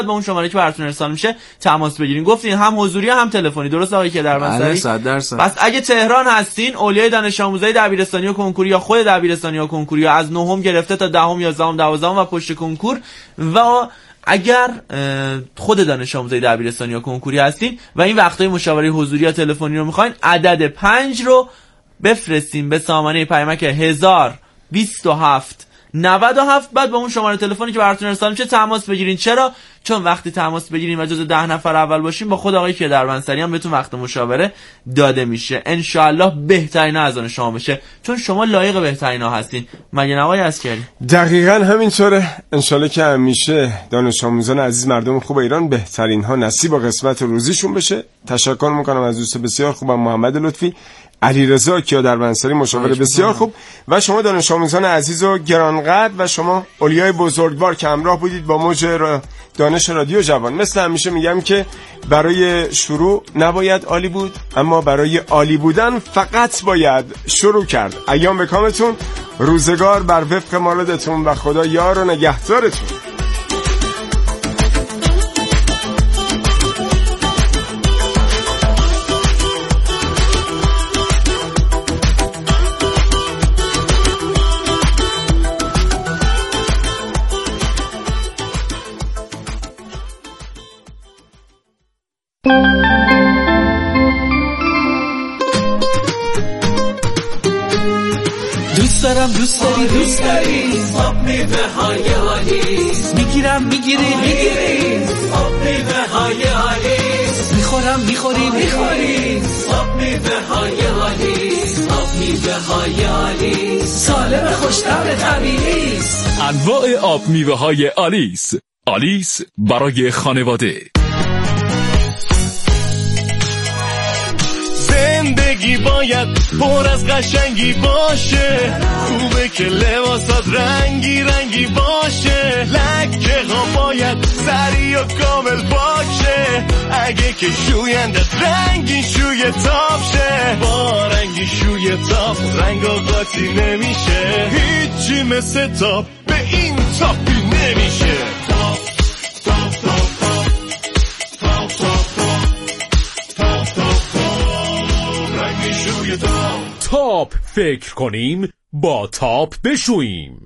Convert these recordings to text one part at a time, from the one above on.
با اون شماره که براتون ارسال میشه تماس بگیرین. گفتین هم حضوری هم تلفنی، درست آقای کیدروانسری؟ 100%. پس اگه تهران هستین، اولیای دانش آموزای دبیرستانی و کنکوری یا خود دبیرستانی و کنکوری از 9م گرفته تا 10م 11م 12م و پشت کنکور، و اگر خود دانش آموزای دبیرستانی یا کنکوری هستین و این وقتای مشاوره حضوری یا تلفنی رو میخواین، عدد 5 رو بفرستین به سامانه پیامک 1027 97. بعد با اون شماره تلفنی که براتون ارسال میشه تماس بگیرین. چرا؟ چون وقتی تماس بگیرین و جز 10 نفر اول باشین، با خود آقای کیدروانسری هم بهتون وقت مشاوره داده میشه. ان شاء الله بهترین از آن شما بشه، چون شما لایق بهترین ها هستین. مگه نه آقای عسکری؟ دقیقاً همینطوره. ان شاء الله که همیشه دانش آموزان عزیز، مردم خوب ایران، بهترین ها نصیب و قسمت روزیشون بشه. تشکر میکنم از دوست بسیار خوبم محمد لطفی، علیرضا کیدروانسری، مشاور بسیار خوب، و شما دانش آموزان عزیز و گرانقدر، و شما اولیای بزرگوار که همراه بودید با موج دانش رادیو جوان. مثل همیشه میگم که برای شروع نباید عالی بود، اما برای عالی بودن فقط باید شروع کرد. ایام به کامتون، روزگار بر وفق موردتون و خدا یار و نگهدارتون. دوست داری آب میوه های آلیس، میگیری آب میوه های آلیس، میخوری آب میوه های آلیس، آب میوه های آلیس، سالم خوش‌طعم طبیعی است. انواع آب میوه های آلیس. آلیس برای خانواده. زندگی باید پر از قشنگی باشه، خوبه که لباسات رنگی باشه، لکه ها باید سری و کامل باشه، اگه که شویندت رنگی شوی تاب شه، با رنگی شوی تاب رنگ و قاطی نمیشه، هیچی مثل تاب به این تابی نمیشه. تاپ فکر کنیم، با تاپ بشوییم.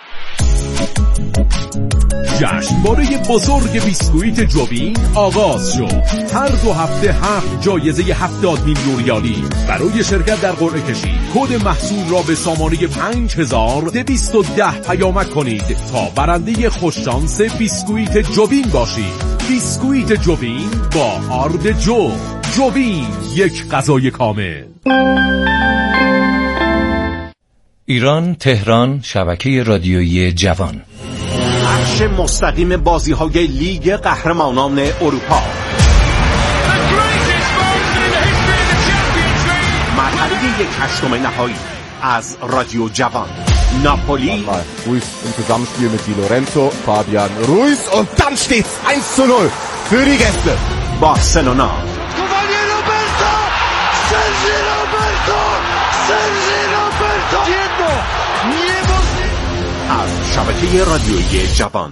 جشنواره بزرگ بیسکویت جوین آغاز شد. هر 2 هفته 7 جایزه 70 میلیون ریالی. برای شرکت در قرعه کشی کد محصول را به سامانه 5210 پیامک کنید تا برنده خوششانس بیسکویت جوین باشید. بیسکویت جوین با آرد جوین، یک غذای کامل. ایران تهران، شبکه رادیویی جوان. پخش مستقیم بازی‌های لیگ قهرمانان اروپا. مرحله 1/8 نهایی از رادیو جوان. ناپولی Ruiz im Zusammenspiel mit Di Lorenzo, Fabian Ruiz und dann steht's 1:0 für die Gäste. بارسلونا. از شبکه رادیویی جوان.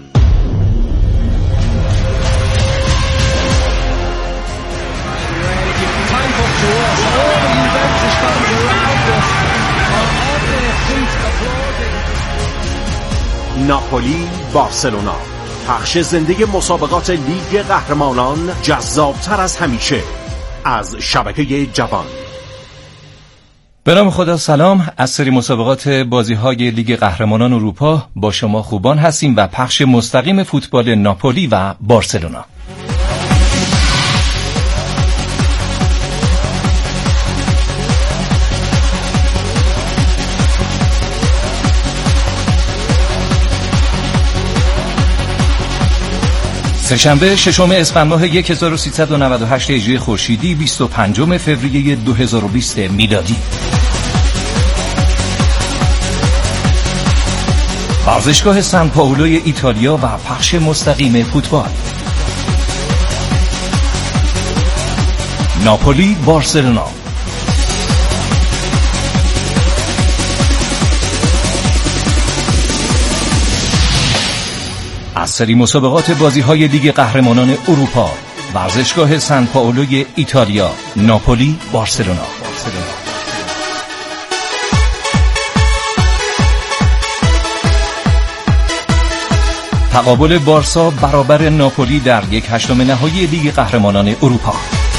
ناپولی بارسلونا، پخش زنده مسابقات لیگ قهرمانان، جذابتر از همیشه از شبکه جوان. به نام خدا سلام. از سری مسابقات بازی‌های لیگ قهرمانان اروپا با شما خوبان هستیم و پخش مستقیم فوتبال ناپولی و بارسلونا. سه‌شنبه 6 اسفند ماه 1398 هجری خورشیدی، 25 فوریه 2020 میلادی. ورزشگاه سن پائولوی ایتالیا و پخش مستقیم فوتبال. ناپولی بارسلونا. از سری مسابقات بازی‌های لیگ قهرمانان اروپا، ورزشگاه سن پائولوی ایتالیا، ناپولی، بارسلونا. تقابل بارسا برابر ناپولی در 1/8 نهایی لیگ قهرمانان اروپا.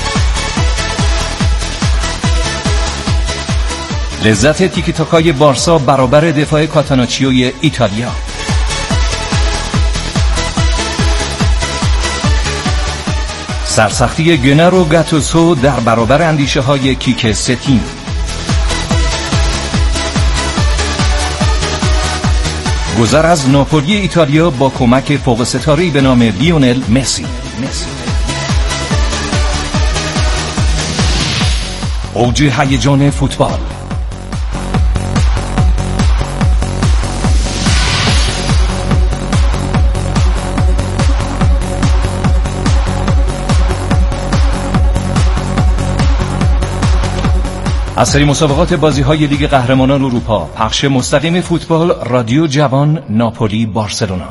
لذت تیکی تاکای بارسا برابر دفاع کاتاناچیوی ایتالیا. سرسختی گنرو گاتوسو در برابر اندیشه های کیک ستین. گذر از ناپولی ایتالیا با کمک فوق ستاره‌ای به نام لیونل مسی. اوج هیجان فوتبال. از سری مسابقات بازی‌های لیگ قهرمانان اروپا، پخش مستقیم فوتبال، رادیو جوان، ناپولی، بارسلونا.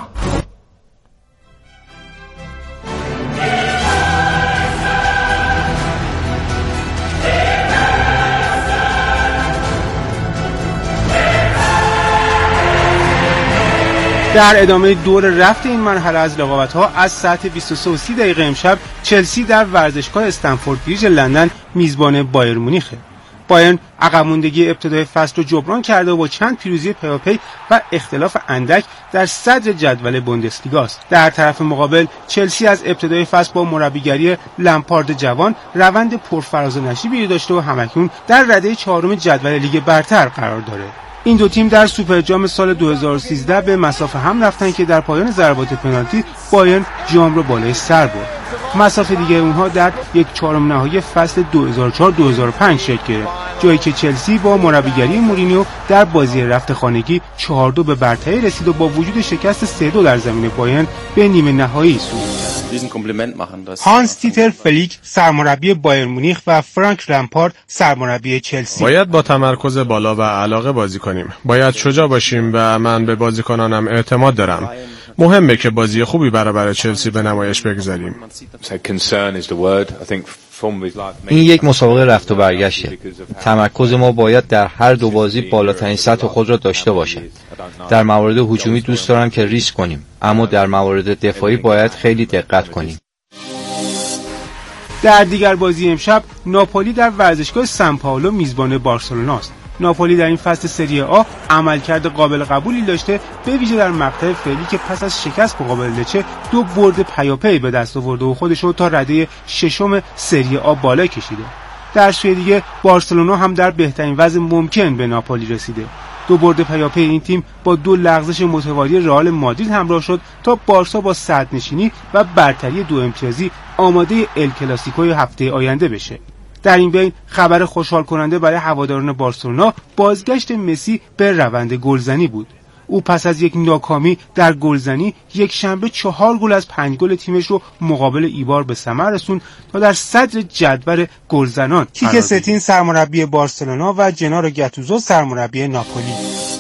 در ادامه دور رفت این مرحله از رقابت‌ها از ساعت 23:30 امشب چلسی در ورزشگاه استنفورد بریج لندن میزبان بایر مونیخه. بایرن عقب ماندگی ابتدای فصل رو جبران کرده و با چند پیروزی پیاپی و اختلاف اندک در صدر جدول بوندسلیگا است. در طرف مقابل چلسی از ابتدای فصل با مربیگری لمپارد جوان روند پرفراز و نشیبی داشته و همکنون در رده چهارم جدول لیگ برتر قرار داره. این دو تیم در سوپر جام سال 2013 به مسافه هم رفتن که در پایان ضربات پنالتی بایرن جام رو بالای سر برد. مسافه دیگه اونها در 1/4 نهایی فصل 2004-2005 شکل گرفت، جایی که چلسی با مربیگری مورینیو در بازی رفت خانگی 4-2 به برتری رسید و با وجود شکست 3-2 در زمین بایرن به نیمه نهایی صعود کرد. هانس دیتر فلیک سرمربی بایر مونیخ و فرانک لمپارد سرمربی چلسی: باید با تمرکز بالا و علاقه بازی کنیم. باید شجاع باشیم و من به بازیکنانم اعتماد دارم. مهمه که بازی خوبی برابر چلسی به نمایش بگذاریم. این یک مسابقه رفت و برگشته. تمرکز ما باید در هر دو بازی بالاترین سطح خود را داشته باشد. در موارد هجومی دوست دارم که ریسک کنیم، اما در موارد دفاعی باید خیلی دقت کنیم. در دیگر بازی امشب ناپولی در ورزشگاه سن پائولو میزبان بارسلونا است. ناپولی در این فصل سری آ عملکرد قابل قبولی داشته، به ویژه در مقطع فعلی که پس از شکست مقابل لچه 2 برد پیاپی به دست آورده و خودش رو تا رده 6 سری آ بالا کشیده. در سوی دیگه بارسلونا هم در بهترین وضع ممکن به ناپولی رسیده. 2 برد پیاپی این تیم با 2 لغزش متوالی رئال مادرید همراه شد تا بارسا با صدرنشینی و برتری 2 امتیازی آماده ال کلاسیکوی هفته آینده بشه. در این بین خبر خوشحال کننده برای هواداران بارسلونا بازگشت مسی به روند گلزنی بود. او پس از یک ناکامی در گلزنی یک شنبه 4 گل از 5 گل تیمش رو مقابل ایبار به ثمر رسوند تا در صدر جدول گلزنان کیک ستین سرمربی بارسلونا و جنارو گاتوزو سرمربی ناپولی.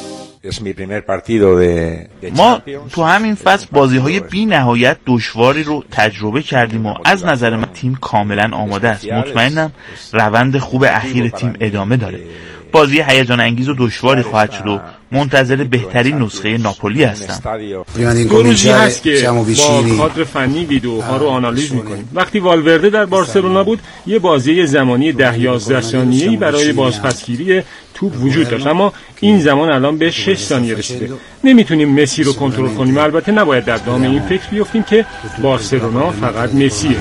ما تو همین فصل بازی‌های بی نهایت دشواری رو تجربه کردیم و از نظر من تیم کاملا آماده است. مطمئنم روند خوب اخیر تیم ادامه داره. بازی هیجان انگیز و دشواری خواهد شد و منتظر بهترین نسخه ناپولی هستم. دو روزی هست که با کادر فنی ویدئوها رو آنالیز می‌کنیم. وقتی والورده در بارسلونا بود، یه بازی زمانی 10-11 ثانیه‌ای برای بازپسگیری توپ وجود داشت، اما این زمان الان به 6 ثانیه رسیده. نمیتونیم مسی رو کنترل کنیم. البته نباید در دام این فکر بیفتیم که بارسلونا فقط مسیه.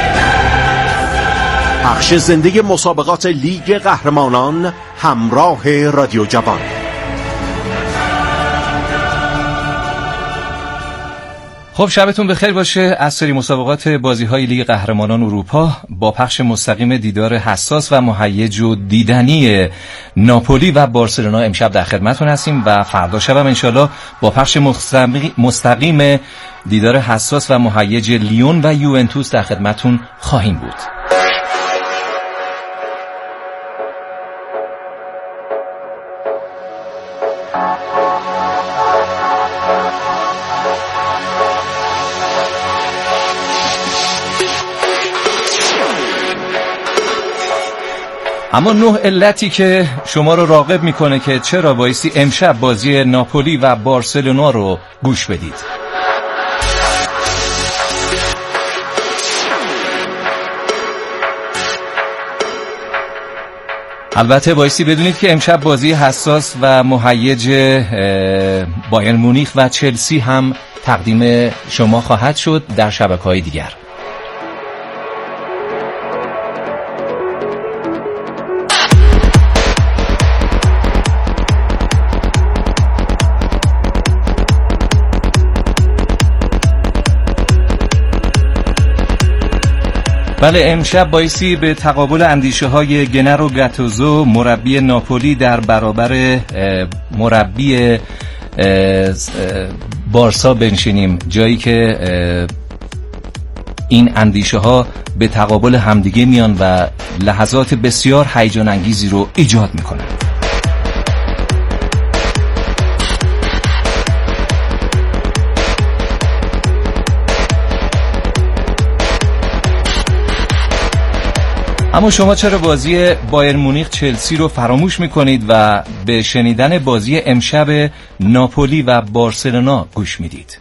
پخش زنده مسابقات لیگ قهرمانان همراه رادیو جوان. خب شبتون بخیر باشه. از سری مسابقات بازی‌های لیگ قهرمانان اروپا با پخش مستقیم دیدار حساس و مهیج و دیدنی ناپولی و بارسلونا امشب در خدمتتون هستیم و فردا شب هم انشالله با پخش مستقیم دیدار حساس و مهیج لیون و یوونتوس در خدمتتون خواهیم بود. اما 9 علتی که شما رو راغب میکنه که چرا بایستی امشب بازی ناپولی و بارسلونا رو گوش بدید. البته بایستی بدونید که امشب بازی حساس و مهیج بایرن مونیخ و چلسی هم تقدیم شما خواهد شد در شبکه‌های دیگر. بله، امشب بایستی به تقابل اندیشه های گنرو گاتوزو مربی ناپولی در برابر مربی بارسا بنشینیم، جایی که این اندیشه ها به تقابل همدیگه میان و لحظات بسیار هیجان انگیزی رو ایجاد میکنن. اما شما چرا بازی بایرن مونیخ چلسی رو فراموش میکنید و به شنیدن بازی امشب ناپولی و بارسلونا گوش میدید؟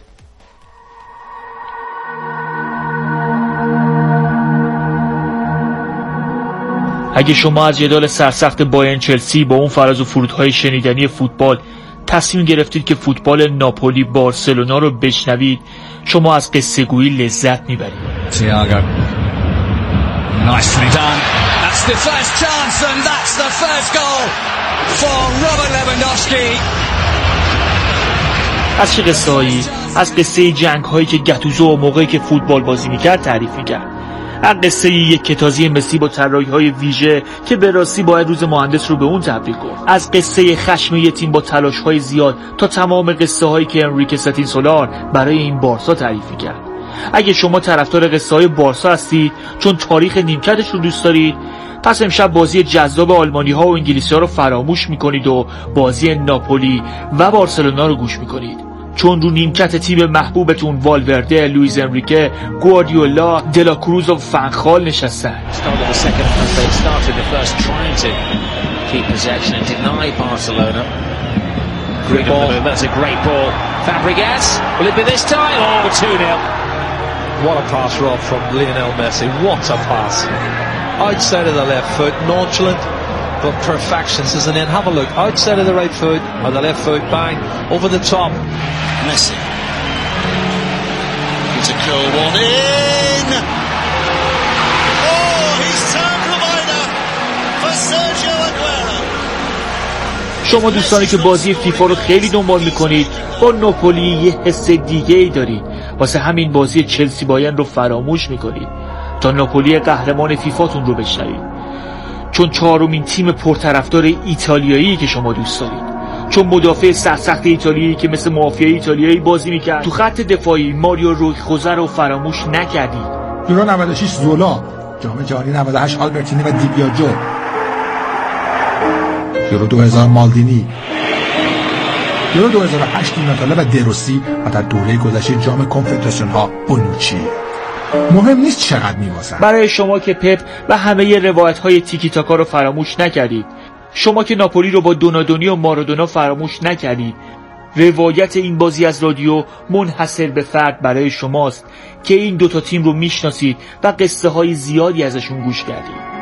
اگه شما از جدال سرسخت بایرن چلسی با اون فراز و فرودهای شنیدنی فوتبال تصمیم گرفتید که فوتبال ناپولی بارسلونا رو بشنوید، شما از قصه گویی لذت میبرید. تییاگو Nicely done. That's the first chance and that's the first goal for Robert Lewandowski. از چه قصه‌هایی؟ از قصه جنگ‌هایی که گاتوزو موقعی که فوتبال بازی می‌کرد تعریف می‌کرد. از قصه یک کتازی مسی با طراحی‌های ویژه که به راستی باید روز مهندس رو به اون تبریک گفت. از قصه خشم یک تیم با تلاش‌های زیاد تا تمام قصه‌هایی که انریکه ستین سولار برای این بارسا تعریف می‌کرد. اگه شما طرفدار قصه‌های بارسا هستید چون تاریخ نیمکتش رو دوست دارید، پس امشب بازی جذاب آلمانی‌ها و انگلیسی‌ها رو فراموش می‌کنید و بازی ناپولی و بارسلونا رو گوش می‌کنید، چون رو نیمکت تیم محبوبتون والورده، لوئیس انریکه، گواردیولا، دلا کروز و فنخال نشستن. What a pass, Rob, from Lionel Messi. What a pass. Outside of the left foot, nonchalant, but perfections, isn't it? Have a look. Outside of the right foot, or the left foot, bang, over the top. Messi. It's a cool one in. Oh, he's turned provider for Sergio Aguero. شما دوستانی که بازی فیفا رو خیلی دنبال میکنید، با ناپولی یه حس دیگه ای دارید، واسه همین بازی چلسی بایرن رو فراموش میکنید تا ناپولی قهرمان فیفاتون رو بشنوید، چون چهارمین تیم پرطرفدار ایتالیایی که شما دوست دارید، چون مدافع سرسخت ایتالیایی که مثل مافیا ایتالیایی بازی میکرد تو خط دفاعی ماریو رویخوزه رو فراموش نکردید. یورو 96 زولا، جام جهانی 98 آلبرتینی و دیبیاجو، یورو 2000 مالدینی، یورو 2008 دیماتاله و دروسی و در دوره گذشته جام کنفدراسیون ها بونوچی. مهم نیست چقدر میواسن. برای شما که پپ و همه روایت های تیکی تاکا رو فراموش نکردید، شما که ناپولی رو با دونادونی و مارادونا فراموش نکردید، روایت این بازی از رادیو منحصر به فرد برای شماست که این دوتا تیم رو میشناسید و قصه های زیادی ازشون گوش کردید.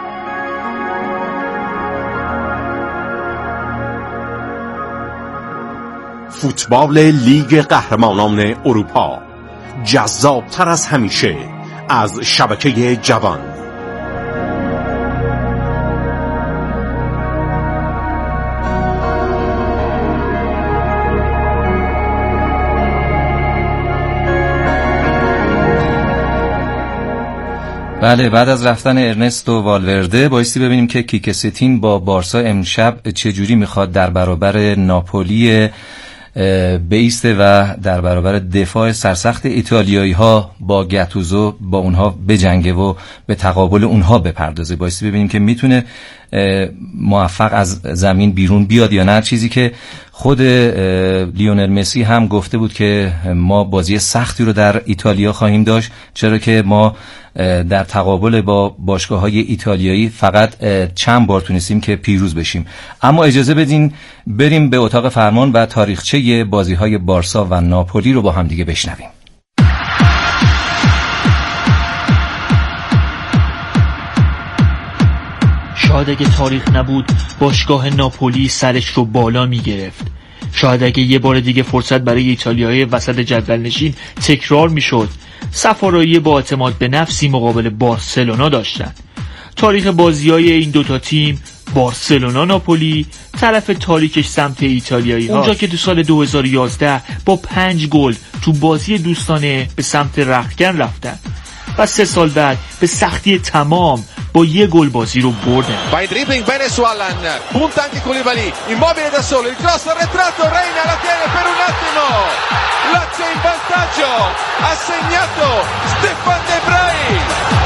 فوتبال لیگ قهرمانان اروپا، جذابتر از همیشه از شبکه جوان. بله، بعد از رفتن ارنستو والورده بایستی ببینیم که کیک ستین با بارسا امشب چجوری میخواد در برابر ناپولی بیسته و در برابر دفاع سرسخت ایتالیایی ها با گاتوزو با اونها بجنگه و به تقابل اونها بپردازه. بایستی ببینیم که میتونه موفق از زمین بیرون بیاد یا نه. چیزی که خود لیونل مسی هم گفته بود که ما بازی سختی رو در ایتالیا خواهیم داشت، چرا که ما در تقابل با باشگاه‌های ایتالیایی فقط چند بار تونستیم که پیروز بشیم. اما اجازه بدین بریم به اتاق فرمان و تاریخچه بازی‌های بارسا و ناپولی رو با هم دیگه بشنویم. شاید اگه تاریخ نبود باشگاه ناپولی سرش رو بالا می گرفت. شاید اگه یه بار دیگه فرصت برای ایتالیای وسط جدول نشین تکرار می شد. سفارایی با اعتماد به نفسی مقابل بارسلونا داشتن. تاریخ بازی‌های این دوتا تیم، بارسلونا ناپولی، طرف تاریکش سمت ایتالیایی ها. اونجا که تو سال 2011 با 5 گل تو بازی دوستانه به سمت رختکن رفتن و 3 سال بعد به سختی تمام با 1 گل بازی رو بردن. Vai dribbling bene su Allan, punta anche Koulibaly, immobile da solo, il cross arretrato, Reina la tiene per un attimo, Lazio in vantaggio, ha segnato Stefan De Vrij.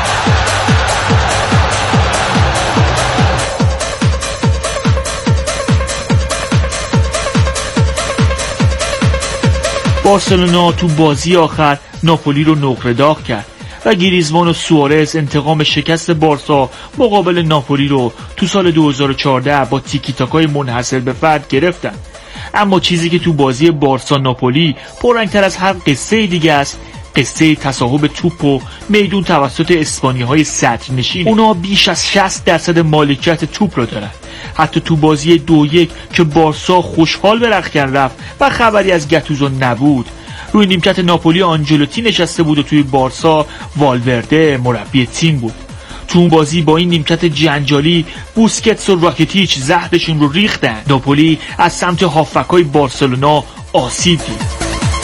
بارسلونا تو بازی آخر ناپولی رو نقره داغ کرد و گریزمان و سوارز انتقام شکست بارسا مقابل ناپولی رو تو سال 2014 با تیکی تاکای منحصر به فرد گرفتن. اما چیزی که تو بازی بارسا ناپولی پررنگتر از هر قصه دیگه است، قصه تصاحب توپ و میدون توسط اسپانیایی صدر نشین. اونا بیش از 60% مالکیت توپ رو دارن. حتی تو بازی 2-1 که بارسا خوشحال به رختکن رفت و خبری از گاتوزو نبود، روی نیمکت ناپولی آنجلوتی نشسته بود و توی بارسا والورده مربی تیم بود. تو اون بازی با این نیمکت جنجالی بوسکتس و راکیتیچ زهرشون رو ریختن. ناپولی از سمت هافبک‌های بارسلونا آسیب دید.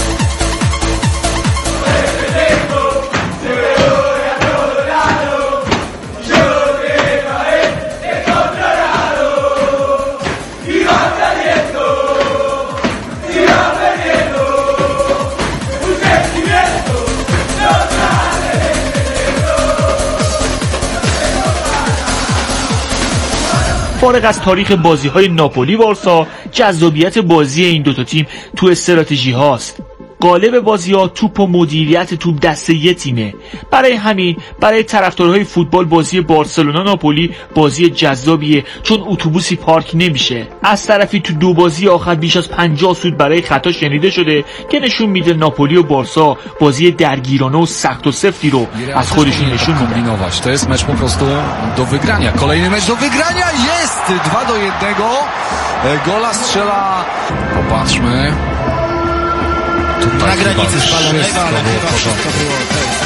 فارغ از تاریخ بازی‌های ناپولی بارسا، جذابیت بازی این دوتا تیم تو استراتژی هاست. غالب بازی‌ها توپ و مدیریت توپ دست یه تیمه. برای همین برای طرفدارهای فوتبال بازی بارسلونا ناپولی بازی جذابیه، چون اتوبوسی پارک نمیشه. از طرفی تو 2 بازی آخر بیش از 50 سود برای خطا شنیده شده که نشون میده ناپولی و بارسا بازی درگیرانه و سخت و سفتی رو از خودشون نشون میدن. To jest mecz po prostu do wygrania. Kolejny mecz do wygrania. Jest 2-1. Gola strzela. Popatrzmy. Na granicy spalonego, ale chyba wszystko było.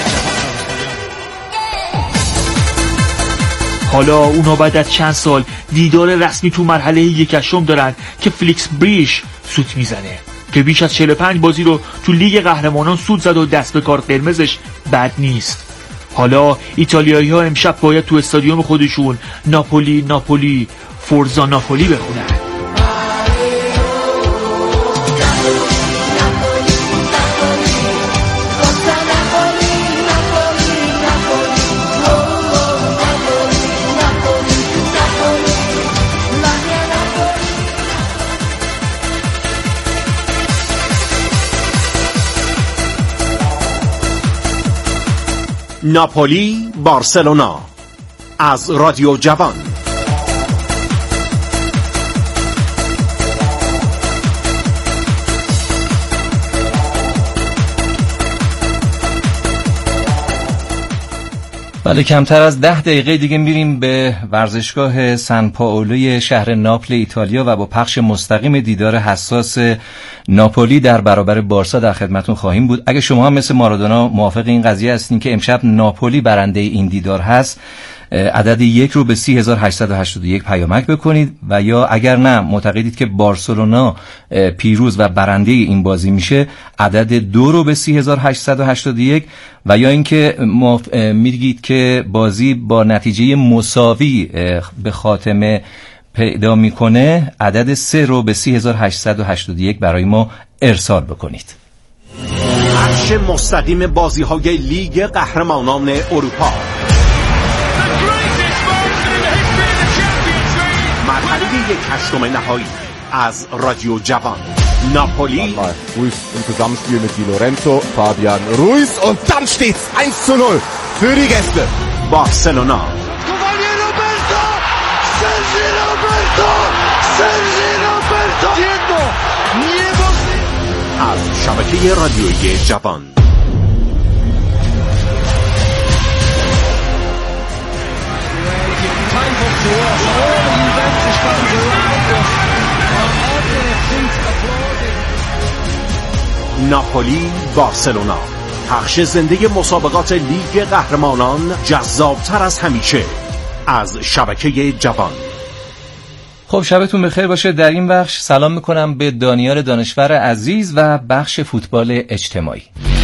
حالا اونا بعد از چند سال دیدار رسمی تو مرحله 1/8 دارن که فلیکس بریش سوت میزنه که بیش از 45 بازی رو تو لیگ قهرمانان سود زد و دست به کار قرمزش بد نیست. حالا ایتالیایی ها امشب باید تو استادیوم خودشون ناپولی فورزا ناپولی بخونن. ناپولی بارسلونا از رادیو جوان. بله، کمتر از 10 دقیقه دیگه میریم به ورزشگاه سن پائولوی شهر ناپل ایتالیا و با پخش مستقیم دیدار حساس ناپولی در برابر بارسا در خدمتون خواهیم بود. اگه شما هم مثل مارادونا موافق این قضیه هستین که امشب ناپولی برنده این دیدار هست، عدد 1 رو به 3881 پیامک بکنید، و یا اگر نه معتقدید که بارسلونا پیروز و برنده این بازی میشه، عدد 2 رو به 3881، و یا اینکه میگید که بازی با نتیجه مساوی به خاتمه پیدا میکنه، عدد 3 رو به 3881 برای ما ارسال بکنید. پخش مستقیم بازی‌های لیگ قهرمانان اروپا، مرحله 1/8 نهایی از رادیو جوان. ناپولی Ruiz im Zusammenspiel mit Di Lorenzo, Fabian Ruiz und dann steht's 1:0 für die Gäste. بارسلونا از شبکه رادیویی جوان. ناپولی بارسلونا، پخش زنده مسابقات لیگ قهرمانان جذابتر از همیشه از شبکه جوان. خب شبتون بخیر باشه. در این بخش سلام میکنم به دانیال دانشور عزیز و بخش فوتبال اجتماعی.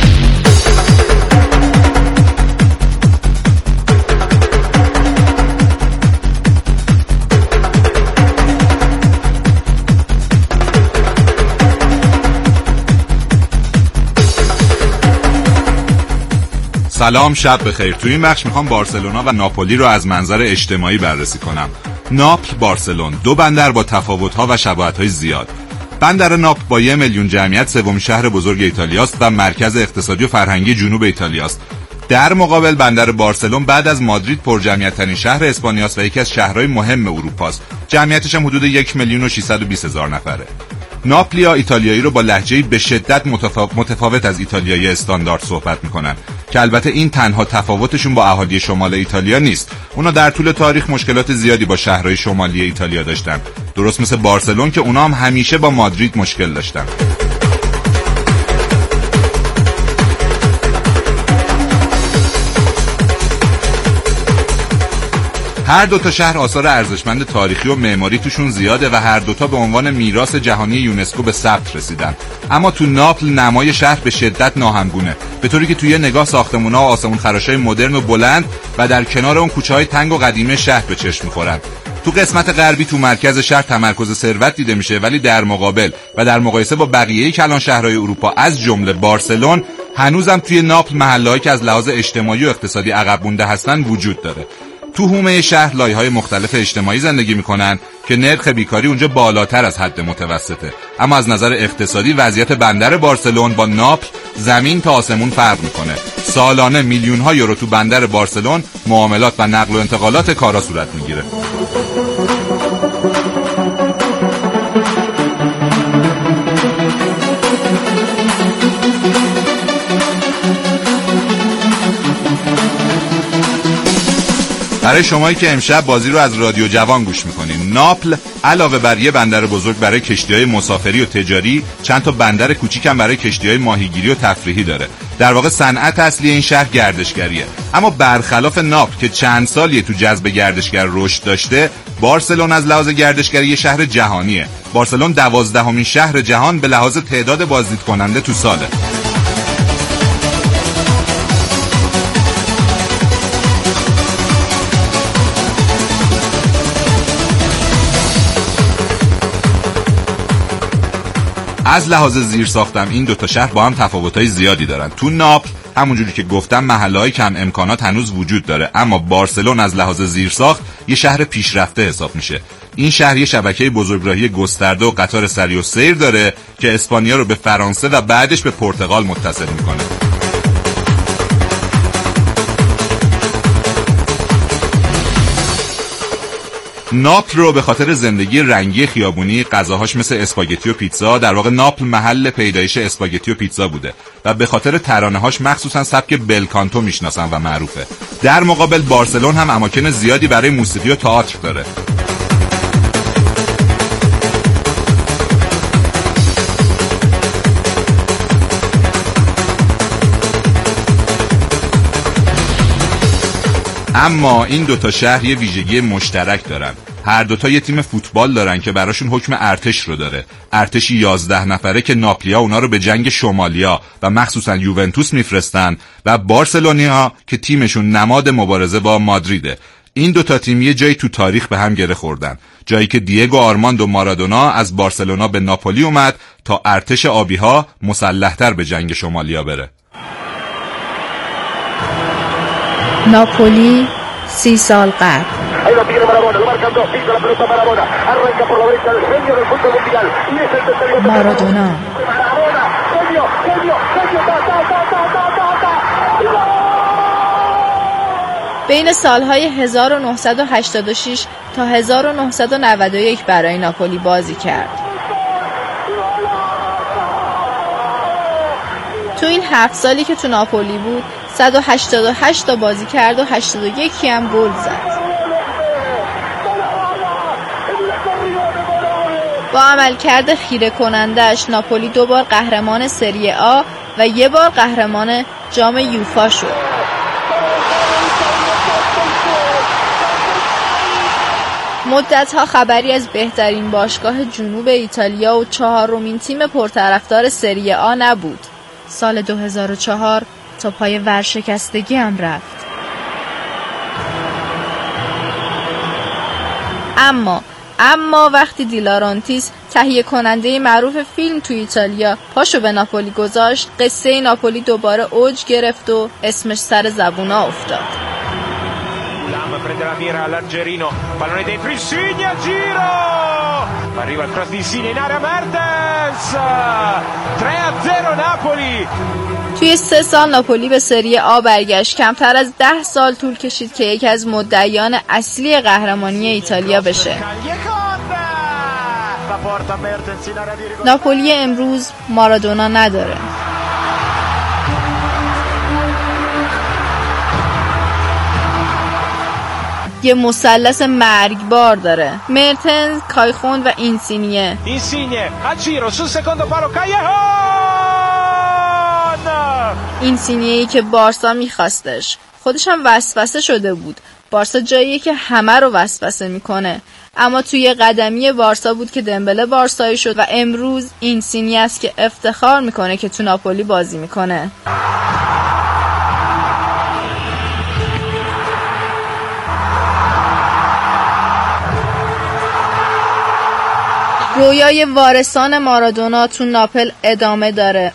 سلام، شب بخیر. توی این بخش میخوام بارسلونا و ناپولی رو از منظر اجتماعی بررسی کنم. ناپل، بارسلون، دو بندر با تفاوت‌ها و شباهت‌های زیاد. بندر ناپل با 1 میلیون جمعیت سومین شهر بزرگ ایتالیاست و مرکز اقتصادی و فرهنگی جنوب ایتالیاست. در مقابل بندر بارسلون بعد از مادرید پرجمعیت‌ترین شهر اسپانیاست و یکی از شهرهای مهم اروپاست. جمعیتش هم حدود 1,620,000 نفره. ناپلیا ایتالیایی رو با لهجه‌ای به شدت متفاوت از ایتالیایی استاندارد صحبت میکنن که البته این تنها تفاوتشون با اهالی شمال ایتالیا نیست. اونا در طول تاریخ مشکلات زیادی با شهرهای شمالی ایتالیا داشتن، درست مثل بارسلون که اونا هم همیشه با مادرید مشکل داشتن. هر دو تا شهر آثار ارزشمند تاریخی و معماری توشون زیاده و هر دوتا به عنوان میراث جهانی یونسکو به ثبت رسیدن. اما تو ناپل نمای شهر به شدت ناهمگونه، به طوری که توی نگاه ساختمونا و آسمون خراشای مدرن و بلند و در کنار اون کوچه‌های تنگ و قدیمی شهر به چشم می‌خورن. تو قسمت غربی تو مرکز شهر تمرکز ثروت دیده میشه، ولی در مقابل و در مقایسه با بقیه کلان شهرهای اروپا از جمله بارسلون، هنوزم توی ناپل محله‌هایی که از لحاظ اجتماعی و اقتصادی عقب مونده هستن وجود داره. تو حومه شهر لایه‌های مختلف اجتماعی زندگی میکنن که نرخ بیکاری اونجا بالاتر از حد متوسطه. اما از نظر اقتصادی وضعیت بندر بارسلون با ناپل زمین تا آسمون فرق میکنه. سالانه میلیون‌ها یورو تو بندر بارسلون معاملات و نقل و انتقالات کارا صورت میگیره. برای شمایی که امشب بازی رو از رادیو جوان گوش میکنین، ناپل علاوه بر یه بندر بزرگ برای کشتی‌های مسافری و تجاری، چند تا بندر کوچیک هم برای کشتی‌های ماهیگیری و تفریحی داره. در واقع صنعت اصلی این شهر گردشگریه. اما برخلاف ناپل که چند سالیه تو جذب گردشگر رشد داشته، بارسلون از لحاظ گردشگری یه شهر جهانیه. بارسلون 12مین شهر جهان به لحاظ تعداد بازدید کننده تو ساله. از لحاظ زیر ساختم این دوتا شهر با هم تفاوت‌های زیادی دارن. تو ناپل همونجوری که گفتم محله‌های کم امکانات هنوز وجود داره، اما بارسلون از لحاظ زیر ساخت یه شهر پیشرفته حساب میشه. این شهر یه شبکه بزرگراهی گسترده و قطار سریع و سیر داره که اسپانیا رو به فرانسه و بعدش به پرتغال متصل میکنه. ناپل رو به خاطر زندگی رنگی خیابونی، غذاهاش مثل اسپاگتی و پیتزا، در واقع ناپل محل پیدایش اسپاگتی و پیتزا بوده و به خاطر ترانه‌هاش مخصوصا سبک بلکانتو میشناسن و معروفه. در مقابل بارسلون هم اماکن زیادی برای موسیقی و تئاتر داره. اما این دوتا شهر یه ویژگی مشترک دارن. هر دوتا یه تیم فوتبال دارن که براشون حکم ارتش رو داره. ارتشی 11 نفره که ناپلیا اونا رو به جنگ شمالیا و مخصوصا یوونتوس میفرستن و بارسلونیا که تیمشون نماد مبارزه با مادریده. این دوتا تیم یه جایی تو تاریخ به هم گره خوردن. جایی که دیگو آرماندو مارادونا از بارسلونا به ناپولی اومد تا ارتش آبی‌ها مسلح‌تر به جنگ شمالیا بره. ناپولی 30 سال قبل. Ahí la tiene Maradona, lo marcan dos, pisa la pelota Maradona, arranca por la derecha el genio del fútbol mundial y es el tercero. Maradona. Genio, بین سالهای 1986 تا 1991 برای ناپولی بازی کرد. تو این 7 سالی که تو ناپولی بود 188 تا بازی کرد و 81 هم گل زد. با عملکرد خیره کننده‌اش ناپولی 2 بار قهرمان سری آ و 1 بار قهرمان جام یوفا شد. مدت‌ها خبری از بهترین باشگاه جنوب ایتالیا و 4مین تیم پرطرفدار سری آ نبود. سال 2004 تا پای ورشکستگی هم رفت. اما وقتی دیلارانتیس تهیه کننده معروف فیلم تو ایتالیا پاشو به ناپولی گذاشت، قصه ناپولی دوباره اوج گرفت و اسمش سر زبونا افتاد. Prende la mira all'Algerino, pallone dentro Insigne, giro, arriva il cross di Insigne in area, Mertens, 3-0 Napoli. توی 3 سال ناپولی به سری آ برگشت. کمتر از 10 سال طول کشید که یکی از مدعیان اصلی قهرمانی ایتالیا بشه. ناپولی امروز مارادونا نداره. یه مثلث مرگبار داره: مرتنز، کایخون و اینسینیه. اینسینیه‌ای که بارسا میخواستش. خودش هم وسوسه شده بود. بارسا جاییه که همه رو وسوسه میکنه. اما توی قدمی بارسا بود که دمبله بارسایی شد و امروز اینسینیه است که افتخار میکنه که تو ناپولی بازی میکنه. رویای وارثان مارادونا تو ناپل ادامه داره.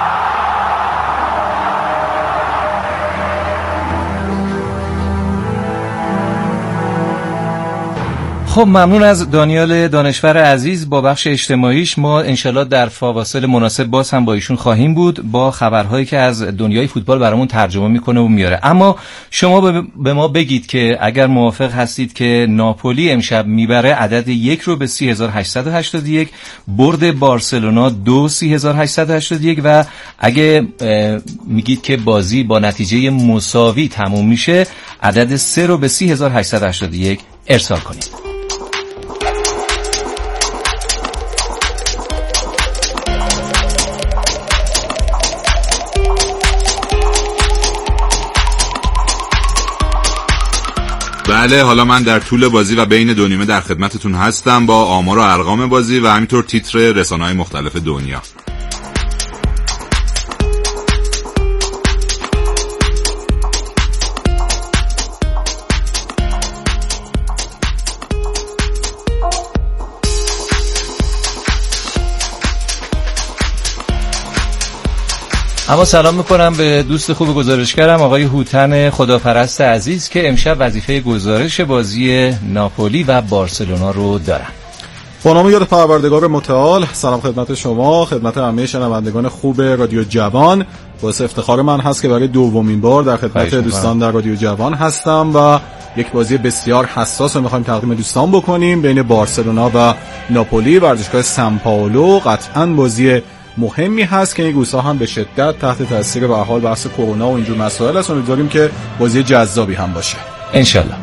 خب ممنون از دانیال دانشور عزیز با بخش اجتماعیش. ما انشالله در فواصل مناسب باز هم با ایشون خواهیم بود با خبرهایی که از دنیای فوتبال برامون ترجمه میکنه و میاره. اما شما به ما بگید که اگر موافق هستید که ناپولی امشب میبره عدد 1 رو به 3881، برد بارسلونا 2 3881 و اگه میگید که بازی با نتیجه مساوی تموم میشه عدد 3 رو به 3881 ارسال کنید. بله، حالا من در طول بازی و بین دو نیمه در خدمتتون هستم با آمار و ارقام بازی و همینطور تیتر رسانه‌های مختلف دنیا. اما سلام میکنم به دوست خوب گزارشگرم آقای هوتن خداپرست عزیز که امشب وظیفه گزارش بازی ناپولی و بارسلونا رو دارن. با نام یاد پروردگار متعال، سلام خدمت شما، خدمت همه شنوندگان خوب رادیو جوان. باعث افتخار من هست که برای دومین بار در خدمت دوستان در رادیو جوان هستم و یک بازی بسیار حساس رو میخوایم تقدیم دوستان بکنیم بین بارسلونا و ناپولی، ورزشگاه سان پائولو. قطعاً بازی مهمی هست که این روزها هم به شدت تحت تاثیر به حال بحث کرونا و اینجور مسائل است. امیدواریم که بازی جذابی هم باشه انشالله.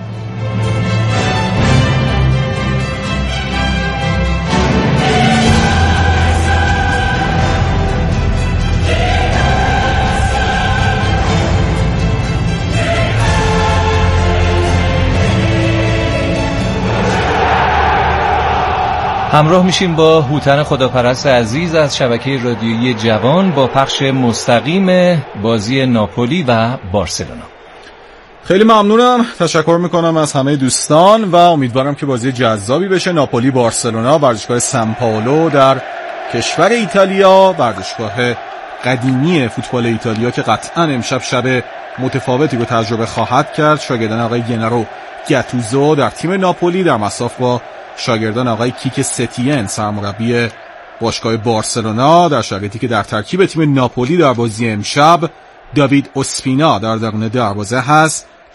همراه میشیم با هوتن خداپرست عزیز از شبکه رادیویی جوان با پخش مستقیم بازی ناپولی و بارسلونا. خیلی ممنونم، تشکر میکنم از همه دوستان و امیدوارم که بازی جذابی بشه. ناپولی بارسلونا، ورزشگاه سان پائولو در کشور ایتالیا، ورزشگاه قدیمی فوتبال ایتالیا که قطعاً امشب شب متفاوتی رو تجربه خواهد کرد. شاگردان آقای گنرو گاتوزو در تیم ناپولی در مصاف با شاگردان آقای کیک ستین سرمربی باشگاه بارسلونا، در شرایطی که در ترکیب تیم ناپولی در بازی امشب داوید اوسپینا در درون دروازه هست